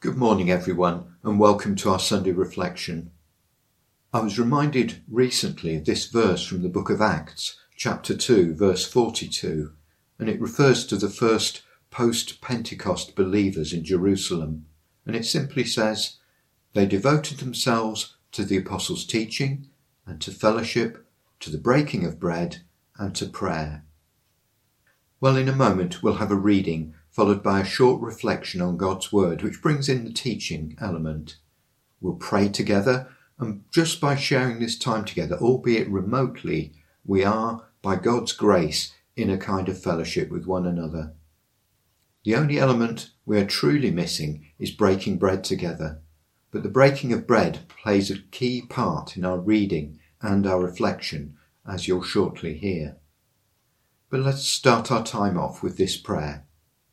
Good morning, everyone, and welcome to our Sunday reflection. I was reminded recently of this verse from the book of Acts, chapter 2, verse 42, and it refers to the first post-Pentecost believers in Jerusalem, and it simply says, "They devoted themselves to the apostles' teaching and to fellowship, to the breaking of bread and to prayer." Well, in a moment we'll have a reading followed by a short reflection on God's Word, which brings in the teaching element. We'll pray together, and just by sharing this time together, albeit remotely, we are, by God's grace, in a kind of fellowship with one another. The only element we are truly missing is breaking bread together, but the breaking of bread plays a key part in our reading and our reflection, as you'll shortly hear. But let's start our time off with this prayer.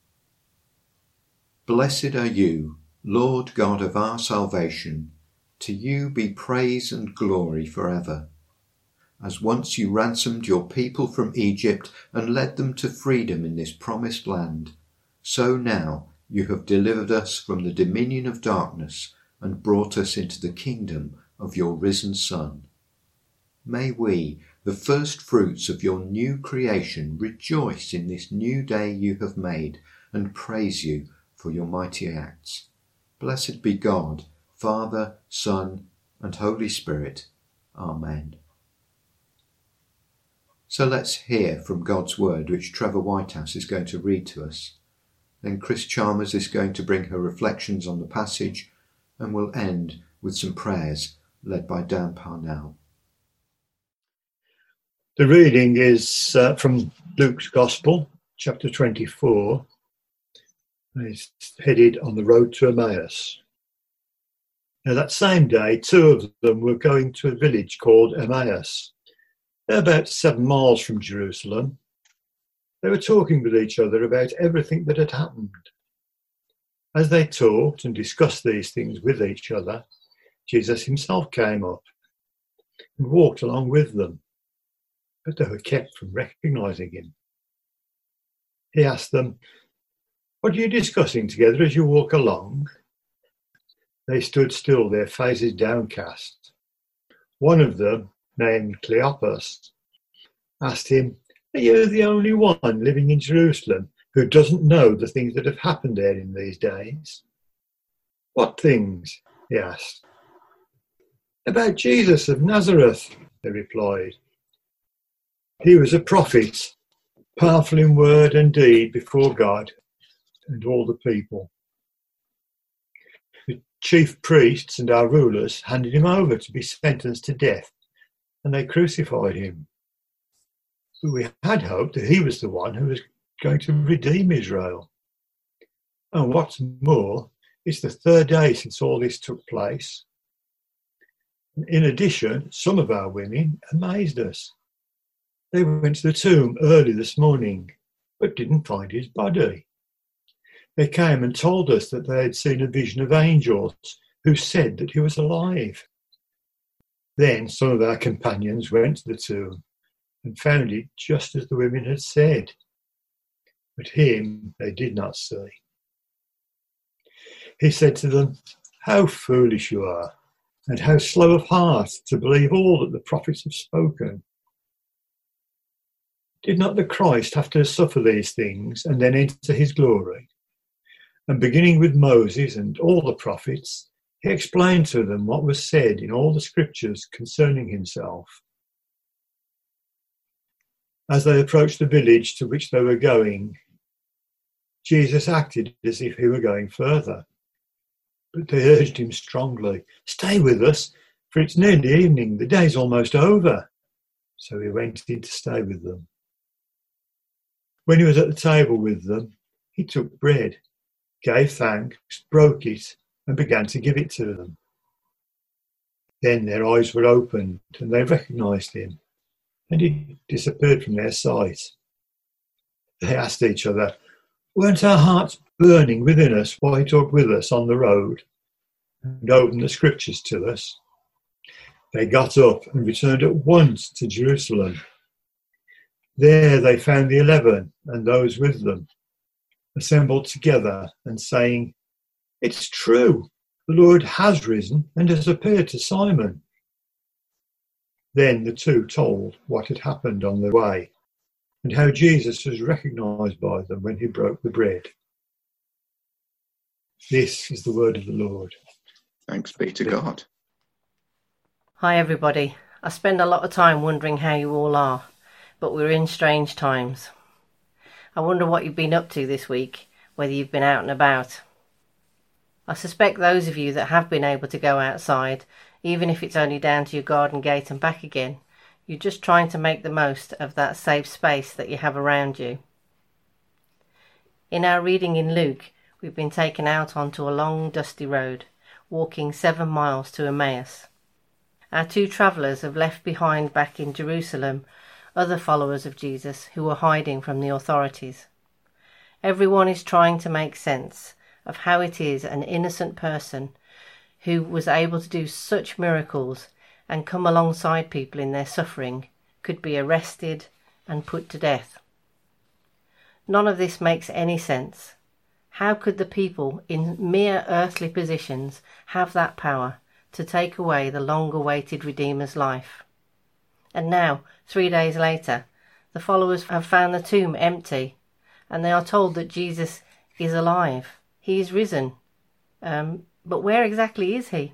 Blessed are you, Lord God of our salvation. To you be praise and glory forever. As once you ransomed your people from Egypt and led them to freedom in this promised land, so now you have delivered us from the dominion of darkness and brought us into the kingdom of your risen Son. May we, the first fruits of your new creation, rejoice in this new day you have made and praise you for your mighty acts. Blessed be God, Father, Son, and Holy Spirit. Amen. So let's hear from God's Word, which Trevor Whitehouse is going to read to us. Then Chris Chalmers is going to bring her reflections on the passage, and we'll end with some prayers led by Dan Parnell. The reading is from Luke's Gospel, chapter 24. It's headed On the Road to Emmaus. Now that same day, two of them were going to a village called Emmaus. They're about 7 miles from Jerusalem. They were talking with each other about everything that had happened. As they talked and discussed these things with each other, Jesus himself came up and walked along with them, but they were kept from recognizing him. He asked them, "What are you discussing together as you walk along?" They stood still, their faces downcast. One of them, named Cleopas, asked him, "Are you the only one living in Jerusalem who doesn't know the things that have happened there in these days?" "What things?" he asked. "About Jesus of Nazareth," they replied. "He was a prophet, powerful in word and deed before God and all the people. The chief priests and our rulers handed him over to be sentenced to death, and they crucified him. But we had hoped that he was the one who was going to redeem Israel. And what's more, it's the 3rd day since all this took place. In addition, some of our women amazed us. They went to the tomb early this morning, but didn't find his body. They came and told us that they had seen a vision of angels who said that he was alive. Then some of our companions went to the tomb and found it just as the women had said, but him they did not see." He said to them, "How foolish you are, and how slow of heart to believe all that the prophets have spoken. Did not the Christ have to suffer these things and then enter his glory?" And beginning with Moses and all the prophets, he explained to them what was said in all the scriptures concerning himself. As they approached the village to which they were going, Jesus acted as if he were going further. But they urged him strongly, "Stay with us, for it's nearly evening, the day's almost over." So he went in to stay with them. When he was at the table with them, he took bread, gave thanks, broke it, and began to give it to them. Then their eyes were opened, and they recognized him, and he disappeared from their sight. They asked each other, "Weren't our hearts burning within us while he talked with us on the road and opened the scriptures to us?" They got up and returned at once to Jerusalem. There they found the 11 and those with them, assembled together and saying, It's true. The Lord has risen and has appeared to Simon. Then the two told what had happened on the way and how Jesus was recognized by them when he broke the bread. This is the word of the Lord. Thanks be to God. Hi everybody. I spend a lot of time wondering how you all are, but we're in strange times. I wonder what you've been up to this week, whether you've been out and about. I suspect those of you that have been able to go outside, even if it's only down to your garden gate and back again, you're just trying to make the most of that safe space that you have around you. In our reading in Luke, we've been taken out onto a long dusty road, walking 7 miles to Emmaus. Our two travellers have left behind back in Jerusalem other followers of Jesus who were hiding from the authorities. Everyone is trying to make sense of how it is an innocent person who was able to do such miracles and come alongside people in their suffering could be arrested and put to death. None of this makes any sense. How could the people in mere earthly positions have that power to take away the long-awaited Redeemer's life? And now, 3 days later, the followers have found the tomb empty, and they are told that Jesus is alive. He is risen. But where exactly is he?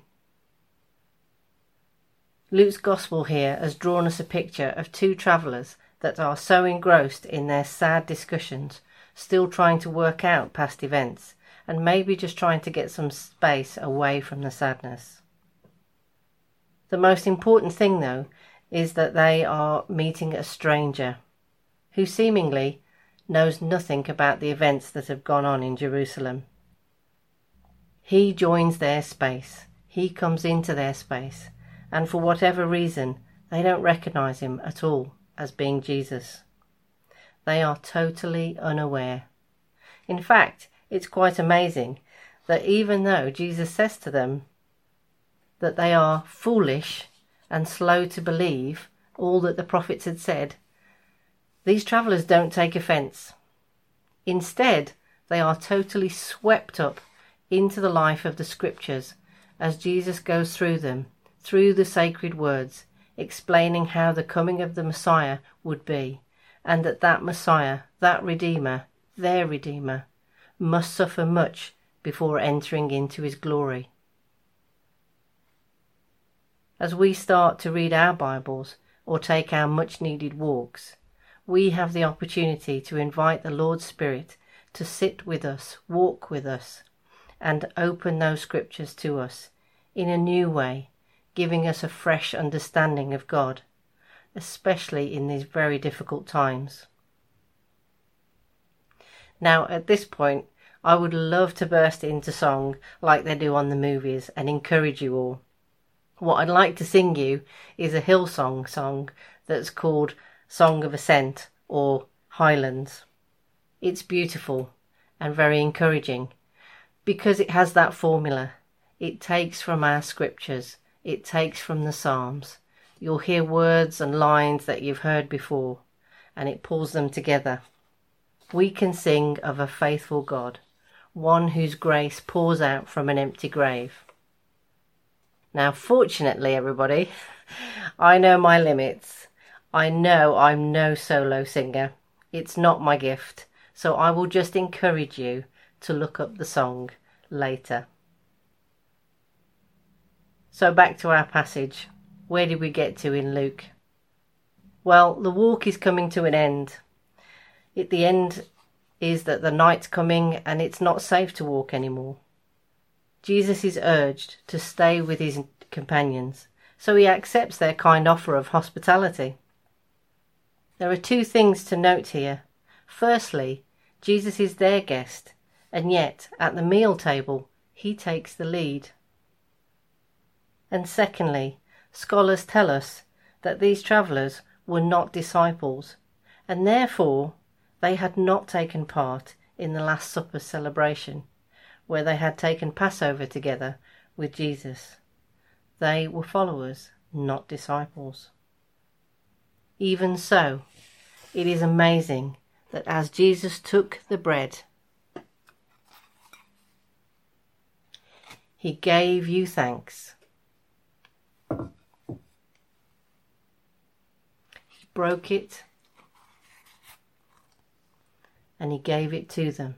Luke's Gospel here has drawn us a picture of two travellers that are so engrossed in their sad discussions, still trying to work out past events, and maybe just trying to get some space away from the sadness. The most important thing, though, is that they are meeting a stranger who seemingly knows nothing about the events that have gone on in Jerusalem. He joins their space. He comes into their space. And for whatever reason, they don't recognise him at all as being Jesus. They are totally unaware. In fact, it's quite amazing that even though Jesus says to them that they are foolish and slow to believe all that the prophets had said, these travellers don't take offence. Instead, they are totally swept up into the life of the scriptures as Jesus goes through them, through the sacred words, explaining how the coming of the Messiah would be, and that Messiah, that Redeemer, their Redeemer, must suffer much before entering into his glory. As we start to read our Bibles or take our much-needed walks, we have the opportunity to invite the Lord's Spirit to sit with us, walk with us, and open those scriptures to us in a new way, giving us a fresh understanding of God, especially in these very difficult times. Now, at this point, I would love to burst into song like they do on the movies and encourage you all. What I'd like to sing you is a Hillsong song that's called Song of Ascent or Highlands. It's beautiful and very encouraging because it has that formula. It takes from our scriptures. It takes from the Psalms. You'll hear words and lines that you've heard before, and it pulls them together. We can sing of a faithful God, one whose grace pours out from an empty grave. Now, fortunately, everybody, I know my limits. I know I'm no solo singer. It's not my gift, so I will just encourage you to look up the song later. So back to our passage. Where did we get to in Luke? Well, the walk is coming to an end. At the end is that the night's coming and it's not safe to walk anymore. Jesus is urged to stay with his companions, so he accepts their kind offer of hospitality. There are two things to note here. Firstly, Jesus is their guest, and yet at the meal table he takes the lead. And secondly, scholars tell us that these travellers were not disciples, and therefore they had not taken part in the Last Supper celebration, where they had taken Passover together with Jesus. They were followers, not disciples. Even so, it is amazing that as Jesus took the bread, He gave you thanks. He broke it and he gave it to them.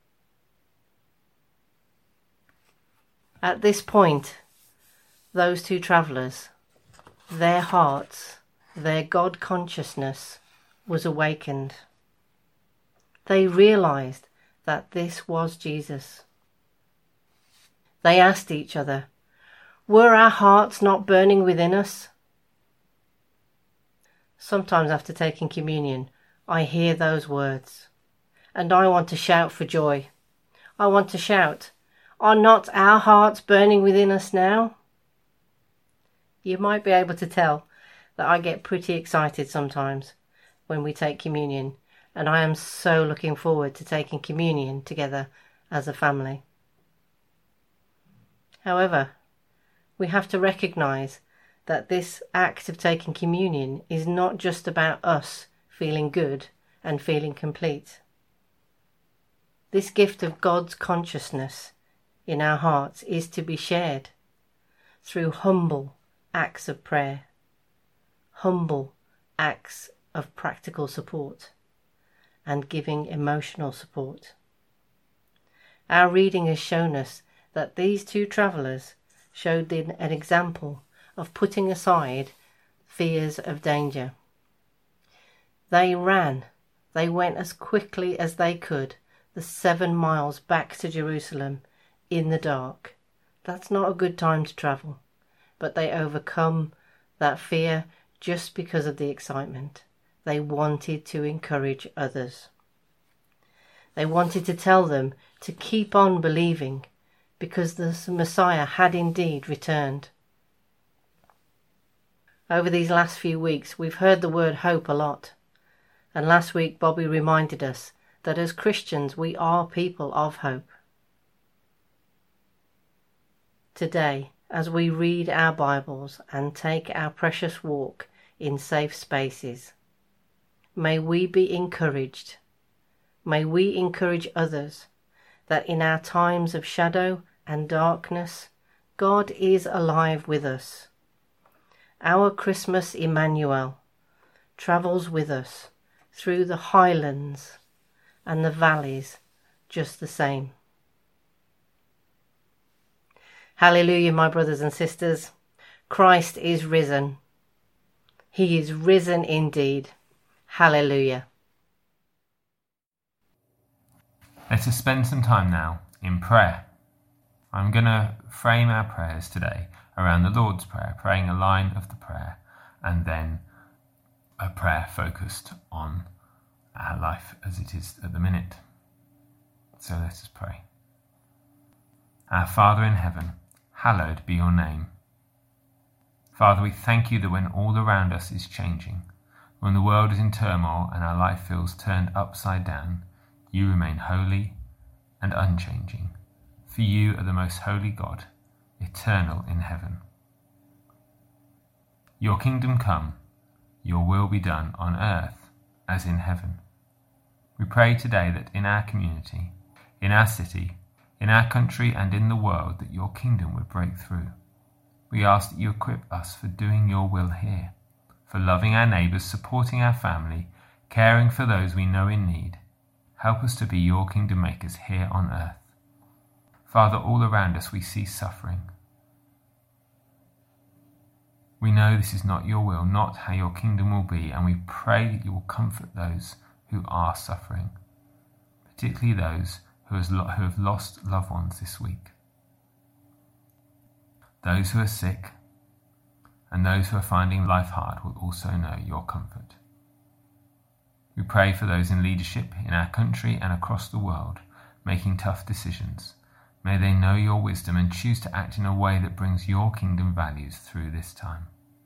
At this point, those two travellers, their hearts, their God consciousness was awakened. They realised that this was Jesus. They asked each other, were our hearts not burning within us? Sometimes after taking communion, I hear those words, and I want to shout for joy. I want to shout, are not our hearts burning within us now? You might be able to tell that I get pretty excited sometimes when we take communion, and I am so looking forward to taking communion together as a family. However, we have to recognise that this act of taking communion is not just about us feeling good and feeling complete. This gift of God's consciousness in our hearts is to be shared through humble acts of prayer, humble acts of practical support, and giving emotional support. Our reading has shown us that these two travellers showed an example of putting aside fears of danger. They ran, they went as quickly as they could the 7 miles back to Jerusalem in the dark. That's not a good time to travel, but they overcome that fear just because of the excitement. They wanted to encourage others. They wanted to tell them to keep on believing because the Messiah had indeed returned. Over these last few weeks, we've heard the word hope a lot. And last week, Bobby reminded us that as Christians, we are people of hope. Today, as we read our Bibles and take our precious walk in safe spaces, may we be encouraged. May we encourage others that in our times of shadow and darkness, God is alive with us. Our Christmas Emmanuel travels with us through the highlands and the valleys just the same. Hallelujah, my brothers and sisters. Christ is risen. He is risen indeed. Hallelujah. Let us spend some time now in prayer. I'm going to frame our prayers today around the Lord's Prayer, praying a line of the prayer, and then a prayer focused on our life as it is at the minute. So let us pray. Our Father in heaven, hallowed be your name. Father, we thank you that when all around us is changing, when the world is in turmoil and our life feels turned upside down, you remain holy and unchanging. For you are the most holy God, eternal in heaven. Your kingdom come, your will be done on earth as in heaven. We pray today that in our community, in our city, in our country and in the world, that your kingdom would break through. We ask that you equip us for doing your will here, for loving our neighbours, supporting our family, caring for those we know in need. Help us to be your kingdom makers here on earth. Father, all around us we see suffering. We know this is not your will, not how your kingdom will be, and we pray that you will comfort those who are suffering, particularly those who have lost loved ones this week, those who are sick, and those who are finding life hard will also know your comfort. We pray for those in leadership in our country and across the world, making tough decisions. May they know your wisdom and choose to act in a way that brings your kingdom values through this time.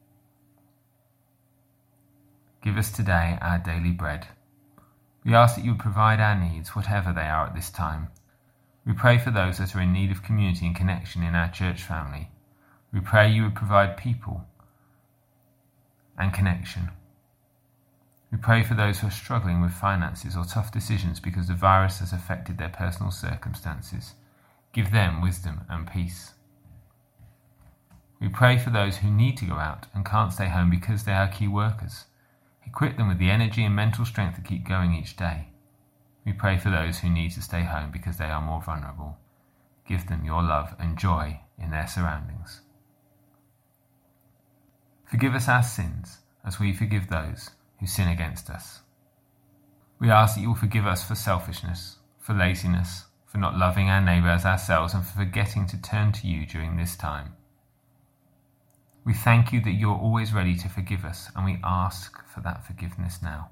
Give us today our daily bread. We ask that you would provide our needs, whatever they are at this time. We pray for those that are in need of community and connection in our church family. We pray you would provide people and connection. We pray for those who are struggling with finances or tough decisions because the virus has affected their personal circumstances. Give them wisdom and peace. We pray for those who need to go out and can't stay home because they are key workers. Equip them with the energy and mental strength to keep going each day. We pray for those who need to stay home because they are more vulnerable. Give them your love and joy in their surroundings. Forgive us our sins as we forgive those who sin against us. We ask that you will forgive us for selfishness, for laziness, for not loving our neighbour as ourselves, and for forgetting to turn to you during this time. We thank you that you are always ready to forgive us, and we ask for that forgiveness now.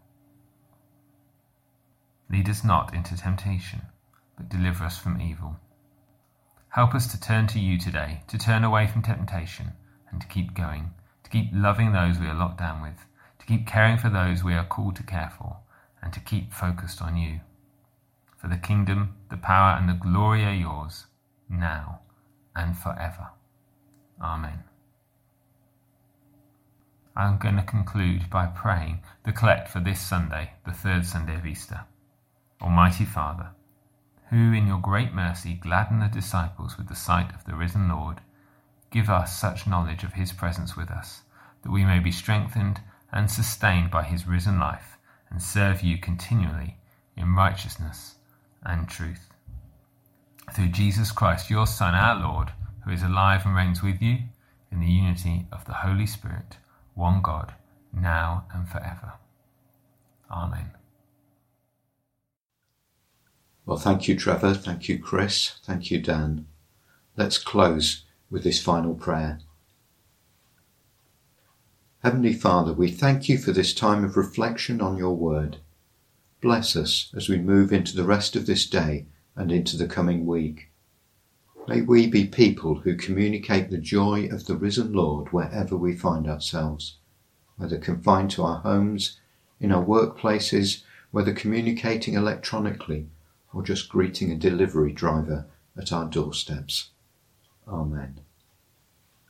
Lead us not into temptation, but deliver us from evil. Help us to turn to you today, to turn away from temptation, and to keep going, to keep loving those we are locked down with, to keep caring for those we are called to care for, and to keep focused on you. For the kingdom, the power, and the glory are yours, now and forever. Amen. I'm going to conclude by praying the collect for this Sunday, the third Sunday of Easter. Almighty Father, who in your great mercy gladdened the disciples with the sight of the risen Lord, give us such knowledge of his presence with us, that we may be strengthened and sustained by his risen life, and serve you continually in righteousness and truth. Through Jesus Christ, your Son, our Lord, who is alive and reigns with you in the unity of the Holy Spirit, one God, now and forever. Amen. Well, thank you, Trevor. Thank you, Chris. Thank you, Dan. Let's close with this final prayer. Heavenly Father, we thank you for this time of reflection on your word. Bless us as we move into the rest of this day and into the coming week. May we be people who communicate the joy of the risen Lord wherever we find ourselves, whether confined to our homes, in our workplaces, whether communicating electronically, or just greeting a delivery driver at our doorsteps. Amen.